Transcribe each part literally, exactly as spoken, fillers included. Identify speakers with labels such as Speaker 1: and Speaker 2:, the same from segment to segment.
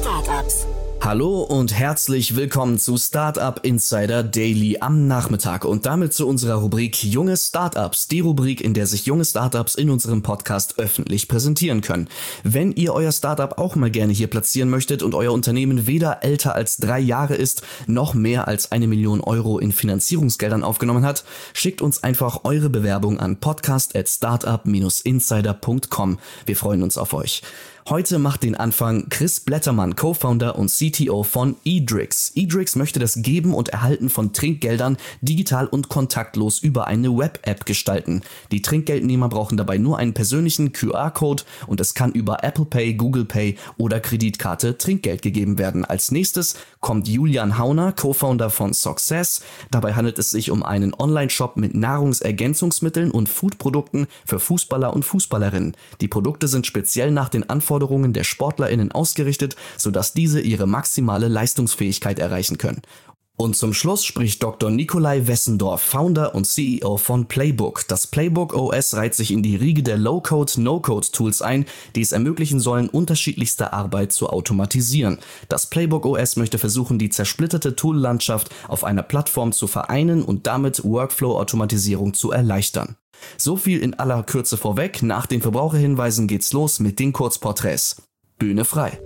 Speaker 1: Startups.
Speaker 2: Hallo und herzlich willkommen zu Startup Insider Daily am Nachmittag und damit zu unserer Rubrik Junge Startups, die Rubrik, in der sich junge Startups in unserem Podcast öffentlich präsentieren können. Wenn ihr euer Startup auch mal gerne hier platzieren möchtet und euer Unternehmen weder älter als drei Jahre ist, noch mehr als eine Million Euro in Finanzierungsgeldern aufgenommen hat, schickt uns einfach eure Bewerbung an podcast at startup insider punkt com. Wir freuen uns auf euch. Heute macht den Anfang Chris Blättermann, Co-Founder und C T O von Edrix. Edrix möchte das Geben und Erhalten von Trinkgeldern digital und kontaktlos über eine Web-App gestalten. Die Trinkgeldnehmer brauchen dabei nur einen persönlichen Q R-Code und es kann über Apple Pay, Google Pay oder Kreditkarte Trinkgeld gegeben werden. Als nächstes kommt Julian Hauner, Co-Founder von Success. Dabei handelt es sich um einen Online-Shop mit Nahrungsergänzungsmitteln und Foodprodukten für Fußballer und Fußballerinnen. Die Produkte sind speziell nach den Anforderungen der SportlerInnen ausgerichtet, sodass diese ihre maximale Leistungsfähigkeit erreichen können. Und zum Schluss spricht Doktor Nikolai Wessendorf, Founder und C E O von Playbook. Das Playbook O S reiht sich in die Riege der Low-Code, No-Code-Tools ein, die es ermöglichen sollen, unterschiedlichste Arbeit zu automatisieren. Das Playbook O S möchte versuchen, die zersplitterte Tool-Landschaft auf einer Plattform zu vereinen und damit Workflow-Automatisierung zu erleichtern. So viel in aller Kürze vorweg. Nach den Verbraucherhinweisen geht's los mit den Kurzporträts. Bühne frei.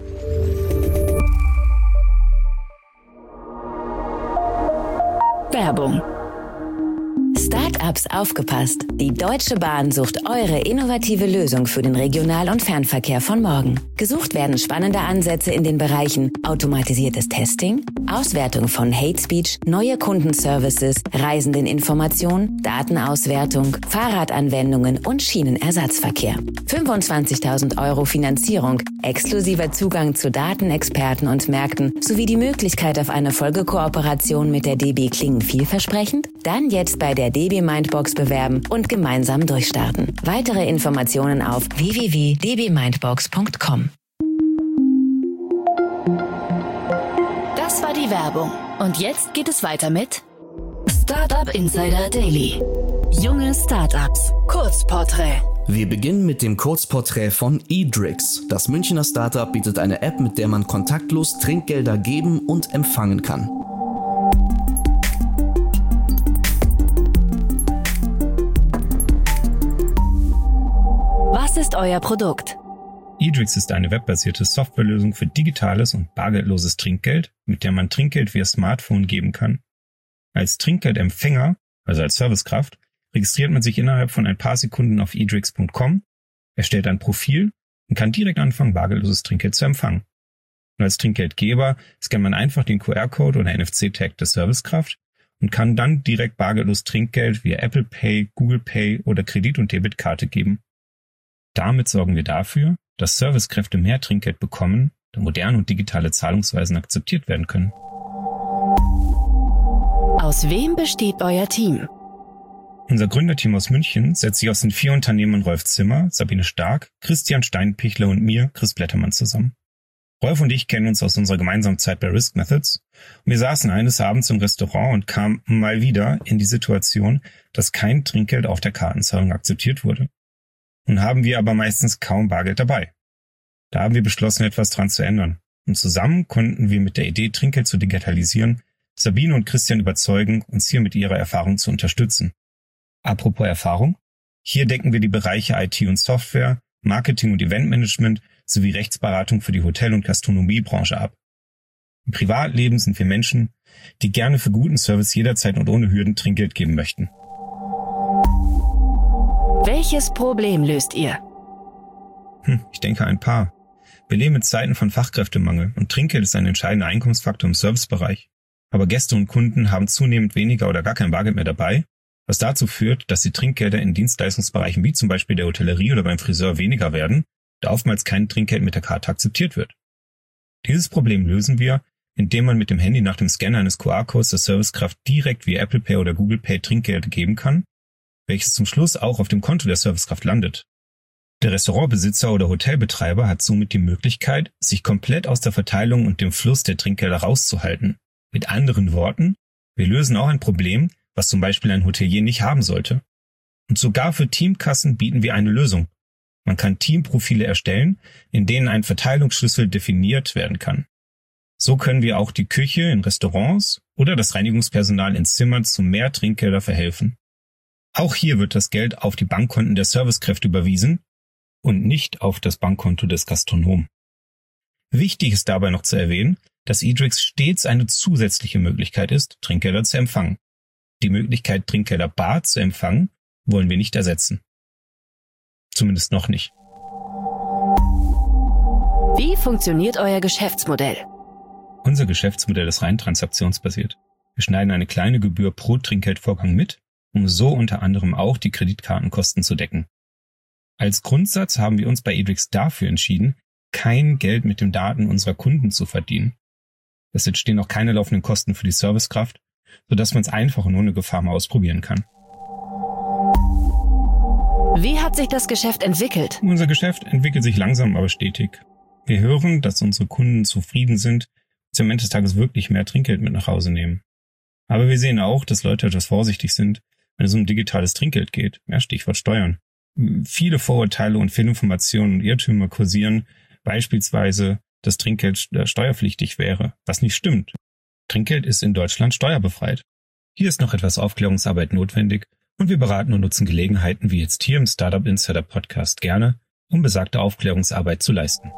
Speaker 1: Werbung. Startups aufgepasst! Die Deutsche Bahn sucht eure innovative Lösung für den Regional- und Fernverkehr von morgen. Gesucht werden spannende Ansätze in den Bereichen automatisiertes Testing, Auswertung von Hate Speech, neue Kundenservices, Reisendeninformation, Datenauswertung, Fahrradanwendungen und Schienenersatzverkehr. fünfundzwanzigtausend Euro Finanzierung, exklusiver Zugang zu Datenexperten und Märkten sowie die Möglichkeit auf eine Folgekooperation mit der D B klingen vielversprechend? Dann jetzt bei der D B Mindbox bewerben und gemeinsam durchstarten. Weitere Informationen auf w w w punkt d b mindbox punkt com. Das war die Werbung. Und jetzt geht es weiter mit Startup Insider Daily. Junge Startups. Kurzporträt.
Speaker 2: Wir beginnen mit dem Kurzporträt von Edrix. Das Münchner Startup bietet eine App, mit der man kontaktlos Trinkgelder geben und empfangen kann.
Speaker 1: Was ist euer Produkt?
Speaker 3: Edrix ist eine webbasierte Softwarelösung für digitales und bargeldloses Trinkgeld, mit der man Trinkgeld via Smartphone geben kann. Als Trinkgeldempfänger, also als Servicekraft, registriert man sich innerhalb von ein paar Sekunden auf edrix punkt com, erstellt ein Profil und kann direkt anfangen, bargeldloses Trinkgeld zu empfangen. Und als Trinkgeldgeber scannt man einfach den Q R-Code oder N F C-Tag der Servicekraft und kann dann direkt bargeldlos Trinkgeld via Apple Pay, Google Pay oder Kredit- und Debitkarte geben. Damit sorgen wir dafür, dass Servicekräfte mehr Trinkgeld bekommen, da moderne und digitale Zahlungsweisen akzeptiert werden können.
Speaker 1: Aus wem besteht euer Team?
Speaker 3: Unser Gründerteam aus München setzt sich aus den vier Unternehmern Rolf Zimmer, Sabine Stark, Christian Steinpichler und mir, Chris Blättermann, zusammen. Rolf und ich kennen uns aus unserer gemeinsamen Zeit bei Risk Methods und wir saßen eines Abends im Restaurant und kamen mal wieder in die Situation, dass kein Trinkgeld auf der Kartenzahlung akzeptiert wurde. Nun haben wir aber meistens kaum Bargeld dabei. Da haben wir beschlossen, etwas dran zu ändern. Und zusammen konnten wir mit der Idee, Trinkgeld zu digitalisieren, Sabine und Christian überzeugen, uns hier mit ihrer Erfahrung zu unterstützen. Apropos Erfahrung, hier decken wir die Bereiche I T und Software, Marketing und Eventmanagement sowie Rechtsberatung für die Hotel- und Gastronomiebranche ab. Im Privatleben sind wir Menschen, die gerne für guten Service jederzeit und ohne Hürden Trinkgeld geben möchten.
Speaker 1: Welches Problem löst ihr?
Speaker 3: Hm, ich denke ein paar. Wir leben in Zeiten von Fachkräftemangel und Trinkgeld ist ein entscheidender Einkommensfaktor im Servicebereich. Aber Gäste und Kunden haben zunehmend weniger oder gar kein Bargeld mehr dabei, was dazu führt, dass die Trinkgelder in Dienstleistungsbereichen wie zum Beispiel der Hotellerie oder beim Friseur weniger werden, da oftmals kein Trinkgeld mit der Karte akzeptiert wird. Dieses Problem lösen wir, indem man mit dem Handy nach dem Scanner eines Q R-Codes der Servicekraft direkt via Apple Pay oder Google Pay Trinkgelder geben kann, welches zum Schluss auch auf dem Konto der Servicekraft landet. Der Restaurantbesitzer oder Hotelbetreiber hat somit die Möglichkeit, sich komplett aus der Verteilung und dem Fluss der Trinkgelder rauszuhalten. Mit anderen Worten, wir lösen auch ein Problem, was zum Beispiel ein Hotelier nicht haben sollte. Und sogar für Teamkassen bieten wir eine Lösung. Man kann Teamprofile erstellen, in denen ein Verteilungsschlüssel definiert werden kann. So können wir auch die Küche in Restaurants oder das Reinigungspersonal in Zimmern zu mehr Trinkgelder verhelfen. Auch hier wird das Geld auf die Bankkonten der Servicekräfte überwiesen und nicht auf das Bankkonto des Gastronomen. Wichtig ist dabei noch zu erwähnen, dass Edrix stets eine zusätzliche Möglichkeit ist, Trinkgelder zu empfangen. Die Möglichkeit, Trinkgelder bar zu empfangen, wollen wir nicht ersetzen. Zumindest noch nicht.
Speaker 1: Wie funktioniert euer Geschäftsmodell?
Speaker 3: Unser Geschäftsmodell ist rein transaktionsbasiert. Wir schneiden eine kleine Gebühr pro Trinkgeldvorgang mit, um so unter anderem auch die Kreditkartenkosten zu decken. Als Grundsatz haben wir uns bei Edrix dafür entschieden, kein Geld mit den Daten unserer Kunden zu verdienen. Es entstehen auch keine laufenden Kosten für die Servicekraft, sodass man es einfach und ohne Gefahr mal ausprobieren kann.
Speaker 1: Wie hat sich das Geschäft entwickelt?
Speaker 3: Unser Geschäft entwickelt sich langsam, aber stetig. Wir hören, dass unsere Kunden zufrieden sind und am Ende des Tages wirklich mehr Trinkgeld mit nach Hause nehmen. Aber wir sehen auch, dass Leute etwas vorsichtig sind, wenn es um digitales Trinkgeld geht. Ja, Stichwort Steuern. Viele Vorurteile und Fehlinformationen und Irrtümer kursieren, beispielsweise, dass Trinkgeld steuerpflichtig wäre, was nicht stimmt. Trinkgeld ist in Deutschland steuerbefreit. Hier ist noch etwas Aufklärungsarbeit notwendig und wir beraten und nutzen Gelegenheiten wie jetzt hier im Startup Insider Podcast gerne, um besagte Aufklärungsarbeit zu leisten.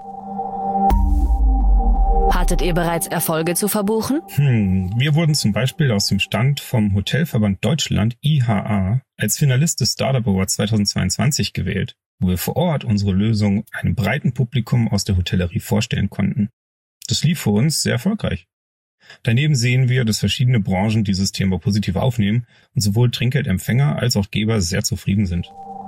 Speaker 1: Hattet ihr bereits Erfolge zu verbuchen?
Speaker 3: Hm, wir wurden zum Beispiel aus dem Stand vom Hotelverband Deutschland I H A als Finalist des Startup Award zweitausendzweiundzwanzig gewählt, wo wir vor Ort unsere Lösung einem breiten Publikum aus der Hotellerie vorstellen konnten. Das lief für uns sehr erfolgreich. Daneben sehen wir, dass verschiedene Branchen dieses Thema positiv aufnehmen und sowohl Trinkgeldempfänger als auch Geber sehr zufrieden sind.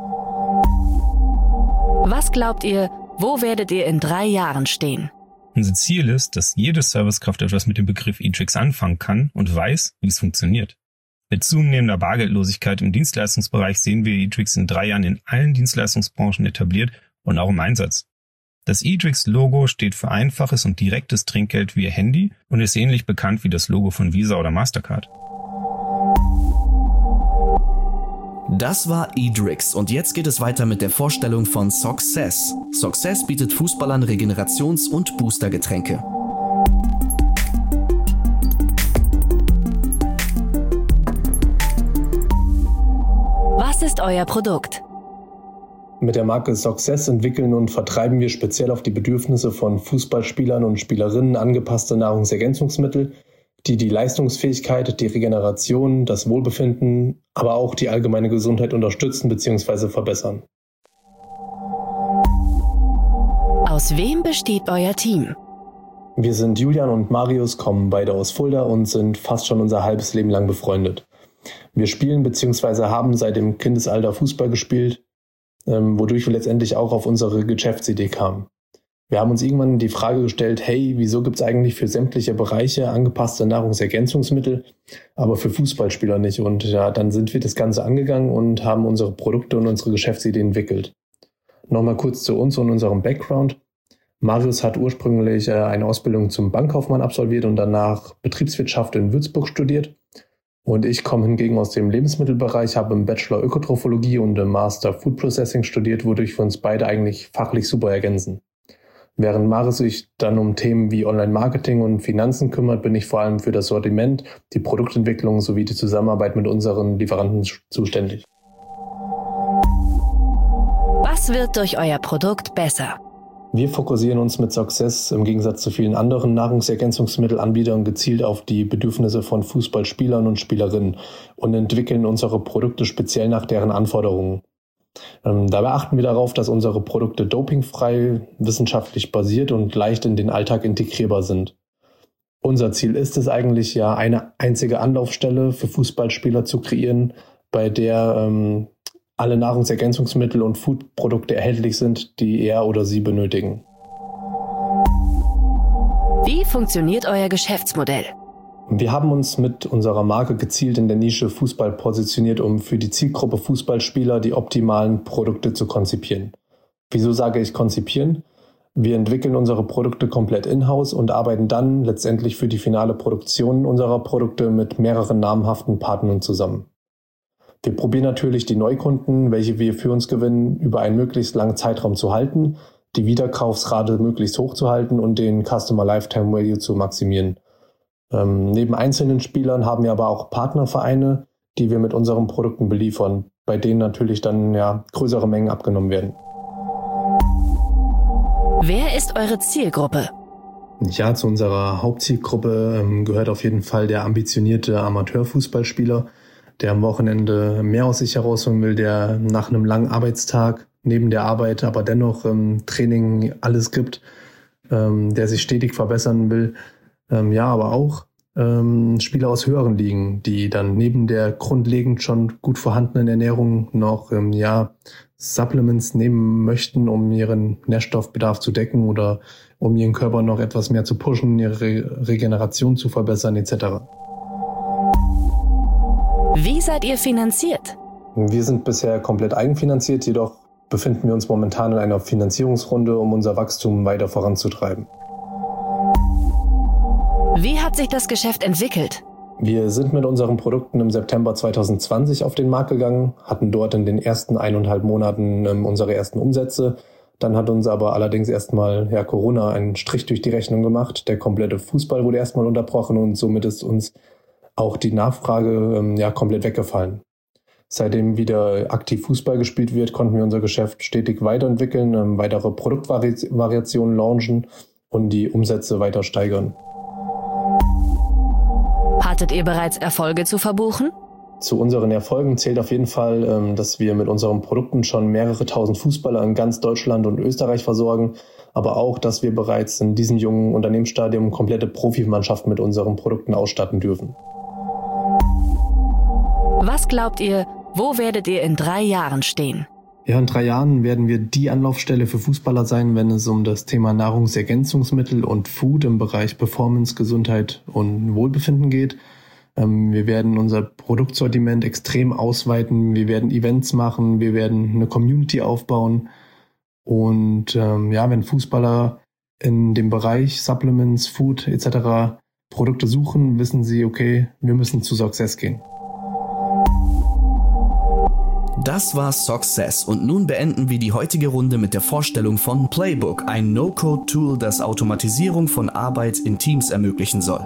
Speaker 1: Was glaubt ihr, wo werdet ihr in drei Jahren stehen?
Speaker 3: Unser Ziel ist, dass jede Servicekraft etwas mit dem Begriff Edrix anfangen kann und weiß, wie es funktioniert. Mit zunehmender Bargeldlosigkeit im Dienstleistungsbereich sehen wir Edrix in drei Jahren in allen Dienstleistungsbranchen etabliert und auch im Einsatz. Das Edrix-Logo steht für einfaches und direktes Trinkgeld via Handy und ist ähnlich bekannt wie das Logo von Visa oder Mastercard.
Speaker 2: Das war Edrix und jetzt geht es weiter mit der Vorstellung von Success. Success bietet Fußballern Regenerations- und Boostergetränke.
Speaker 1: Was ist euer Produkt?
Speaker 4: Mit der Marke Success entwickeln und vertreiben wir speziell auf die Bedürfnisse von Fußballspielern und Spielerinnen angepasste Nahrungsergänzungsmittel, die die Leistungsfähigkeit, die Regeneration, das Wohlbefinden, aber auch die allgemeine Gesundheit unterstützen bzw. verbessern.
Speaker 1: Aus wem besteht euer Team?
Speaker 4: Wir sind Julian und Marius, kommen beide aus Fulda und sind fast schon unser halbes Leben lang befreundet. Wir spielen bzw. haben seit dem Kindesalter Fußball gespielt, wodurch wir letztendlich auch auf unsere Geschäftsidee kamen. Wir haben uns irgendwann die Frage gestellt, hey, wieso gibt es eigentlich für sämtliche Bereiche angepasste Nahrungsergänzungsmittel, aber für Fußballspieler nicht? Und ja, dann sind wir das Ganze angegangen und haben unsere Produkte und unsere Geschäftsidee entwickelt. Nochmal kurz zu uns und unserem Background. Marius hat ursprünglich eine Ausbildung zum Bankkaufmann absolviert und danach Betriebswirtschaft in Würzburg studiert. Und ich komme hingegen aus dem Lebensmittelbereich, habe im Bachelor Ökotrophologie und im Master Food Processing studiert, wodurch wir uns beide eigentlich fachlich super ergänzen. Während Marius sich dann um Themen wie Online-Marketing und Finanzen kümmert, bin ich vor allem für das Sortiment, die Produktentwicklung sowie die Zusammenarbeit mit unseren Lieferanten zuständig.
Speaker 1: Was wird durch euer Produkt besser?
Speaker 4: Wir fokussieren uns mit Success im Gegensatz zu vielen anderen Nahrungsergänzungsmittelanbietern gezielt auf die Bedürfnisse von Fußballspielern und Spielerinnen und entwickeln unsere Produkte speziell nach deren Anforderungen. Ähm, dabei achten wir darauf, dass unsere Produkte dopingfrei, wissenschaftlich basiert und leicht in den Alltag integrierbar sind. Unser Ziel ist es eigentlich ja, eine einzige Anlaufstelle für Fußballspieler zu kreieren, bei der ähm, alle Nahrungsergänzungsmittel und Foodprodukte erhältlich sind, die er oder sie benötigen.
Speaker 1: Wie funktioniert euer Geschäftsmodell?
Speaker 4: Wir haben uns mit unserer Marke gezielt in der Nische Fußball positioniert, um für die Zielgruppe Fußballspieler die optimalen Produkte zu konzipieren. Wieso sage ich konzipieren? Wir entwickeln unsere Produkte komplett in-house und arbeiten dann letztendlich für die finale Produktion unserer Produkte mit mehreren namhaften Partnern zusammen. Wir probieren natürlich die Neukunden, welche wir für uns gewinnen, über einen möglichst langen Zeitraum zu halten, die Wiederkaufsrate möglichst hoch zu halten und den Customer Lifetime Value zu maximieren. Ähm, neben einzelnen Spielern haben wir aber auch Partnervereine, die wir mit unseren Produkten beliefern, bei denen natürlich dann ja größere Mengen abgenommen werden.
Speaker 1: Wer ist eure Zielgruppe?
Speaker 4: Ja, zu unserer Hauptzielgruppe ähm, gehört auf jeden Fall der ambitionierte Amateurfußballspieler, der am Wochenende mehr aus sich herausholen will, der nach einem langen Arbeitstag neben der Arbeit aber dennoch ähm, Training alles gibt, ähm, der sich stetig verbessern will. Ähm, ja, aber auch ähm, Spieler aus höheren Ligen, die dann neben der grundlegend schon gut vorhandenen Ernährung noch ähm, ja Supplements nehmen möchten, um ihren Nährstoffbedarf zu decken oder um ihren Körper noch etwas mehr zu pushen, ihre Re- Regeneration zu verbessern et cetera.
Speaker 1: Wie seid ihr finanziert?
Speaker 4: Wir sind bisher komplett eigenfinanziert, jedoch befinden wir uns momentan in einer Finanzierungsrunde, um unser Wachstum weiter voranzutreiben.
Speaker 1: Wie hat sich das Geschäft entwickelt?
Speaker 4: Wir sind mit unseren Produkten im September zwanzig zwanzig auf den Markt gegangen, hatten dort in den ersten eineinhalb Monaten ähm, unsere ersten Umsätze. Dann hat uns aber allerdings erstmal ja, Corona einen Strich durch die Rechnung gemacht. Der komplette Fußball wurde erstmal unterbrochen und somit ist uns auch die Nachfrage ähm, ja komplett weggefallen. Seitdem wieder aktiv Fußball gespielt wird, konnten wir unser Geschäft stetig weiterentwickeln, ähm, weitere Produktvariationen launchen und die Umsätze weiter steigern.
Speaker 1: Hattet ihr bereits Erfolge zu verbuchen?
Speaker 4: Zu unseren Erfolgen zählt auf jeden Fall, ähm, dass wir mit unseren Produkten schon mehrere tausend Fußballer in ganz Deutschland und Österreich versorgen, aber auch, dass wir bereits in diesem jungen Unternehmensstadium komplette Profimannschaften mit unseren Produkten ausstatten dürfen.
Speaker 1: Was glaubt ihr, wo werdet ihr in drei Jahren stehen?
Speaker 4: Ja, in drei Jahren werden wir die Anlaufstelle für Fußballer sein, wenn es um das Thema Nahrungsergänzungsmittel und Food im Bereich Performance, Gesundheit und Wohlbefinden geht. Ähm, wir werden unser Produktsortiment extrem ausweiten, wir werden Events machen, wir werden eine Community aufbauen und ähm, ja, wenn Fußballer in dem Bereich Supplements, Food et cetera Produkte suchen, wissen sie, okay, wir müssen zu Success gehen.
Speaker 2: Das war Success und nun beenden wir die heutige Runde mit der Vorstellung von Playbook, ein No-Code-Tool, das Automatisierung von Arbeit in Teams ermöglichen soll.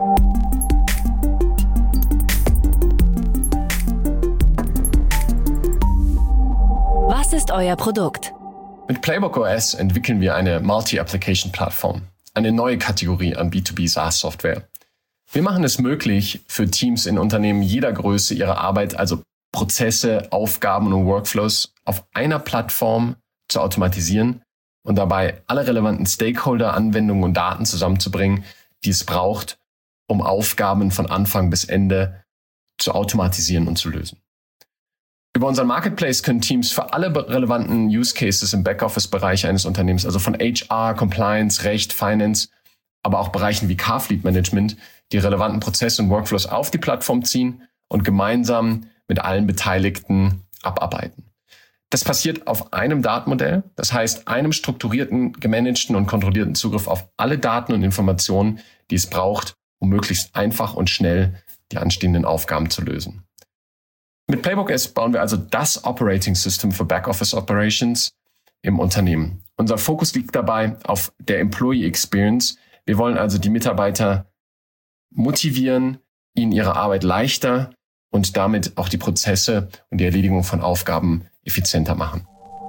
Speaker 1: Was ist euer Produkt?
Speaker 5: Mit Playbook O S entwickeln wir eine Multi-Application-Plattform, eine neue Kategorie an B zwei B SaaS-Software. Wir machen es möglich, für Teams in Unternehmen jeder Größe ihre Arbeit, also Prozesse, Aufgaben und Workflows auf einer Plattform zu automatisieren und dabei alle relevanten Stakeholder, Anwendungen und Daten zusammenzubringen, die es braucht, um Aufgaben von Anfang bis Ende zu automatisieren und zu lösen. Über unseren Marketplace können Teams für alle relevanten Use Cases im Backoffice-Bereich eines Unternehmens, also von H R, Compliance, Recht, Finance, aber auch Bereichen wie Car-Fleet Management, die relevanten Prozesse und Workflows auf die Plattform ziehen und gemeinsam mit allen Beteiligten abarbeiten. Das passiert auf einem Datenmodell, das heißt einem strukturierten, gemanagten und kontrollierten Zugriff auf alle Daten und Informationen, die es braucht, um möglichst einfach und schnell die anstehenden Aufgaben zu lösen. Mit Playbook O S bauen wir also das Operating System für Backoffice Operations im Unternehmen. Unser Fokus liegt dabei auf der Employee Experience. Wir wollen also die Mitarbeiter motivieren, ihnen ihre Arbeit leichter und damit auch die Prozesse und die Erledigung von Aufgaben effizienter machen.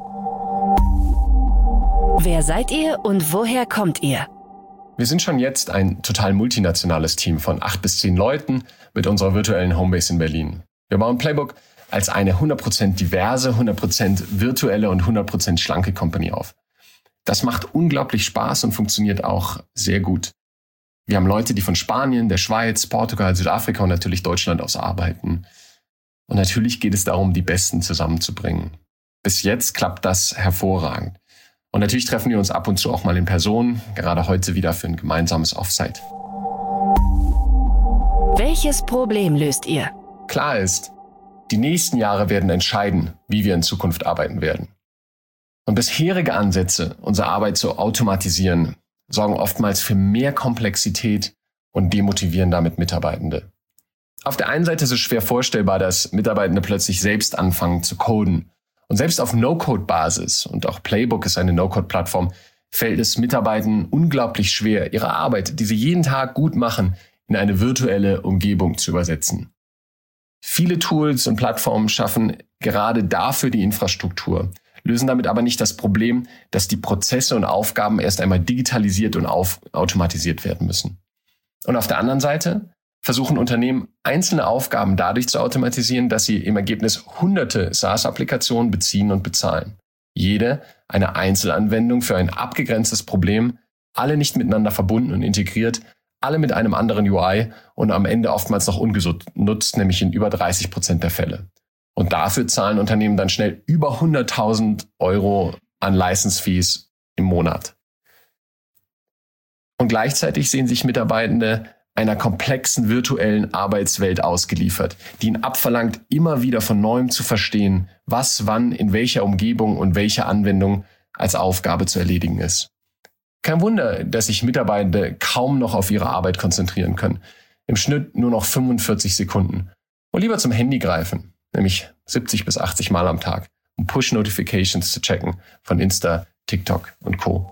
Speaker 1: Wer seid ihr und woher kommt ihr?
Speaker 5: Wir sind schon jetzt ein total multinationales Team von acht bis zehn Leuten mit unserer virtuellen Homebase in Berlin. Wir bauen Playbook als eine hundert Prozent diverse, hundert Prozent virtuelle und hundert Prozent schlanke Company auf. Das macht unglaublich Spaß und funktioniert auch sehr gut. Wir haben Leute, die von Spanien, der Schweiz, Portugal, Südafrika und natürlich Deutschland aus arbeiten. Und natürlich geht es darum, die Besten zusammenzubringen. Bis jetzt klappt das hervorragend. Und natürlich treffen wir uns ab und zu auch mal in Person, gerade heute wieder für ein gemeinsames Offsite.
Speaker 1: Welches Problem löst ihr?
Speaker 5: Klar ist, die nächsten Jahre werden entscheiden, wie wir in Zukunft arbeiten werden. Und bisherige Ansätze, unsere Arbeit zu automatisieren, sorgen oftmals für mehr Komplexität und demotivieren damit Mitarbeitende. Auf der einen Seite ist es schwer vorstellbar, dass Mitarbeitende plötzlich selbst anfangen zu coden. Und selbst auf No-Code-Basis, und auch Playbook ist eine No-Code-Plattform, fällt es Mitarbeitenden unglaublich schwer, ihre Arbeit, die sie jeden Tag gut machen, in eine virtuelle Umgebung zu übersetzen. Viele Tools und Plattformen schaffen gerade dafür die Infrastruktur, lösen damit aber nicht das Problem, dass die Prozesse und Aufgaben erst einmal digitalisiert und auf- automatisiert werden müssen. Und auf der anderen Seite versuchen Unternehmen, einzelne Aufgaben dadurch zu automatisieren, dass sie im Ergebnis hunderte SaaS-Applikationen beziehen und bezahlen. Jede eine Einzelanwendung für ein abgegrenztes Problem, alle nicht miteinander verbunden und integriert, alle mit einem anderen U I und am Ende oftmals noch ungenutzt, nämlich in über dreißig Prozent der Fälle. Und dafür zahlen Unternehmen dann schnell über hunderttausend Euro an License-Fees im Monat. Und gleichzeitig sehen sich Mitarbeitende einer komplexen virtuellen Arbeitswelt ausgeliefert, die ihnen abverlangt, immer wieder von Neuem zu verstehen, was wann in welcher Umgebung und welcher Anwendung als Aufgabe zu erledigen ist. Kein Wunder, dass sich Mitarbeitende kaum noch auf ihre Arbeit konzentrieren können. Im Schnitt nur noch fünfundvierzig Sekunden. Und lieber zum Handy greifen, nämlich siebzig bis achtzig Mal am Tag, um Push-Notifications zu checken von Insta, TikTok und Co.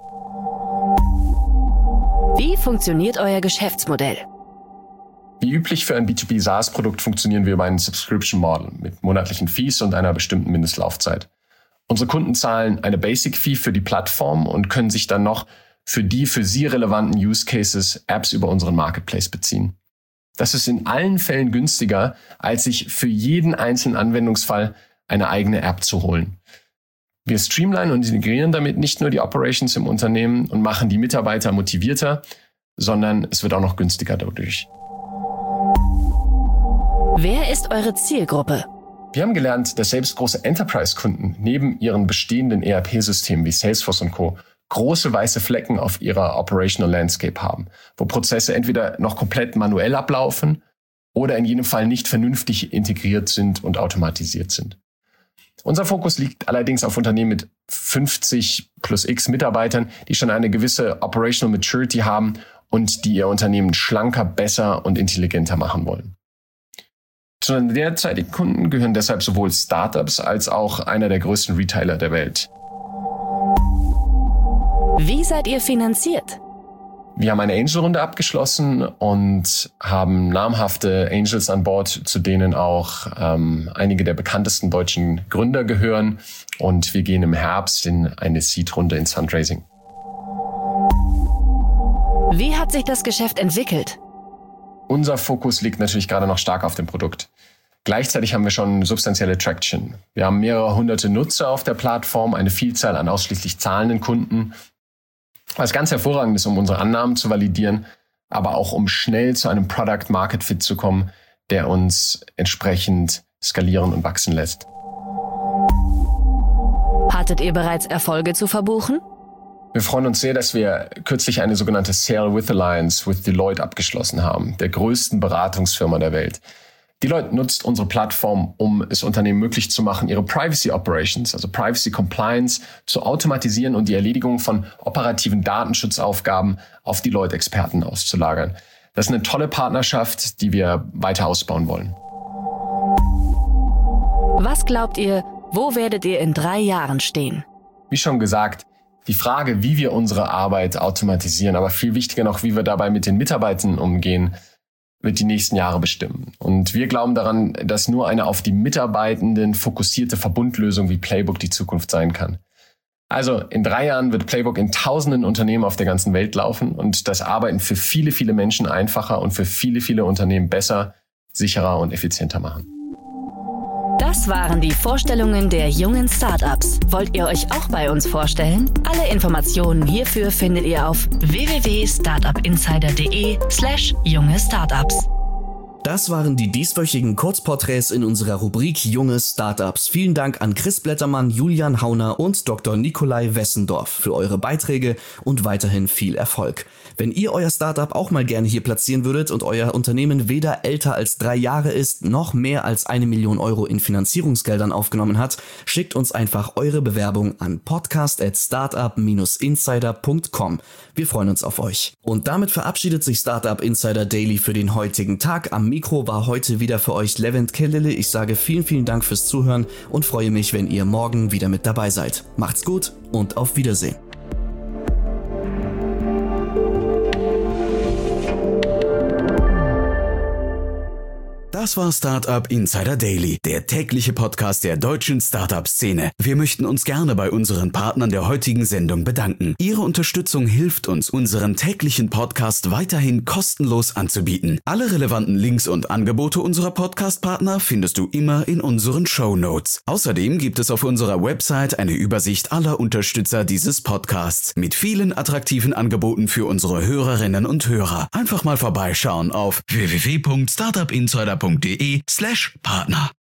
Speaker 1: Wie funktioniert euer Geschäftsmodell?
Speaker 5: Wie üblich für ein B zwei B SaaS-Produkt funktionieren wir über einen Subscription-Model mit monatlichen Fees und einer bestimmten Mindestlaufzeit. Unsere Kunden zahlen eine Basic-Fee für die Plattform und können sich dann noch für die für sie relevanten Use Cases Apps über unseren Marketplace beziehen. Das ist in allen Fällen günstiger, als sich für jeden einzelnen Anwendungsfall eine eigene App zu holen. Wir streamlinen und integrieren damit nicht nur die Operations im Unternehmen und machen die Mitarbeiter motivierter, sondern es wird auch noch günstiger dadurch.
Speaker 1: Wer ist eure Zielgruppe?
Speaker 5: Wir haben gelernt, dass selbst große Enterprise-Kunden neben ihren bestehenden E R P-Systemen wie Salesforce und Co. große weiße Flecken auf ihrer Operational Landscape haben, wo Prozesse entweder noch komplett manuell ablaufen oder in jedem Fall nicht vernünftig integriert sind und automatisiert sind. Unser Fokus liegt allerdings auf Unternehmen mit fünfzig plus x Mitarbeitern, die schon eine gewisse Operational Maturity haben und die ihr Unternehmen schlanker, besser und intelligenter machen wollen. Zu den derzeitigen Kunden gehören deshalb sowohl Startups als auch einer der größten Retailer der Welt.
Speaker 1: Wie seid ihr finanziert?
Speaker 5: Wir haben eine Angel-Runde abgeschlossen und haben namhafte Angels an Bord, zu denen auch ähm, einige der bekanntesten deutschen Gründer gehören. Und wir gehen im Herbst in eine Seed-Runde ins Fundraising.
Speaker 1: Wie hat sich das Geschäft entwickelt?
Speaker 5: Unser Fokus liegt natürlich gerade noch stark auf dem Produkt. Gleichzeitig haben wir schon substanzielle Traction. Wir haben mehrere hunderte Nutzer auf der Plattform, eine Vielzahl an ausschließlich zahlenden Kunden. Was ganz hervorragend ist, um unsere Annahmen zu validieren, aber auch um schnell zu einem Product-Market-Fit zu kommen, der uns entsprechend skalieren und wachsen lässt.
Speaker 1: Hattet ihr bereits Erfolge zu verbuchen?
Speaker 5: Wir freuen uns sehr, dass wir kürzlich eine sogenannte Sale with Alliance with Deloitte abgeschlossen haben, der größten Beratungsfirma der Welt. Deloitte nutzt unsere Plattform, um es Unternehmen möglich zu machen, ihre Privacy Operations, also Privacy Compliance, zu automatisieren und die Erledigung von operativen Datenschutzaufgaben auf Deloitte-Experten auszulagern. Das ist eine tolle Partnerschaft, die wir weiter ausbauen wollen.
Speaker 1: Was glaubt ihr, wo werdet ihr in drei Jahren stehen?
Speaker 5: Wie schon gesagt, die Frage, wie wir unsere Arbeit automatisieren, aber viel wichtiger noch, wie wir dabei mit den Mitarbeitern umgehen, wird die nächsten Jahre bestimmen. Und wir glauben daran, dass nur eine auf die Mitarbeitenden fokussierte Verbundlösung wie Playbook die Zukunft sein kann. Also in drei Jahren wird Playbook in tausenden Unternehmen auf der ganzen Welt laufen und das Arbeiten für viele, viele Menschen einfacher und für viele, viele Unternehmen besser, sicherer und effizienter machen.
Speaker 1: Das waren die Vorstellungen der jungen Startups. Wollt ihr euch auch bei uns vorstellen? Alle Informationen hierfür findet ihr auf w w w punkt startupinsider punkt de slash junge Startups.
Speaker 2: Das waren die dieswöchigen Kurzporträts in unserer Rubrik Junge Startups. Vielen Dank an Chris Blettermann, Julian Hauner und Doktor Nikolai Wessendorf für eure Beiträge und weiterhin viel Erfolg. Wenn ihr euer Startup auch mal gerne hier platzieren würdet und euer Unternehmen weder älter als drei Jahre ist, noch mehr als eine Million Euro in Finanzierungsgeldern aufgenommen hat, schickt uns einfach eure Bewerbung an podcast at startup dash insider punkt com. Wir freuen uns auf euch. Und damit verabschiedet sich Startup Insider Daily für den heutigen Tag. Am Mikro war heute wieder für euch Levent Kellele. Ich sage vielen, vielen Dank fürs Zuhören und freue mich, wenn ihr morgen wieder mit dabei seid. Macht's gut und auf Wiedersehen.
Speaker 6: Das war Startup Insider Daily, der tägliche Podcast der deutschen Startup-Szene. Wir möchten uns gerne bei unseren Partnern der heutigen Sendung bedanken. Ihre Unterstützung hilft uns, unseren täglichen Podcast weiterhin kostenlos anzubieten. Alle relevanten Links und Angebote unserer Podcast-Partner findest du immer in unseren Shownotes. Außerdem gibt es auf unserer Website eine Übersicht aller Unterstützer dieses Podcasts mit vielen attraktiven Angeboten für unsere Hörerinnen und Hörer. Einfach mal vorbeischauen auf w w w punkt startupinsider punkt de slash Partner.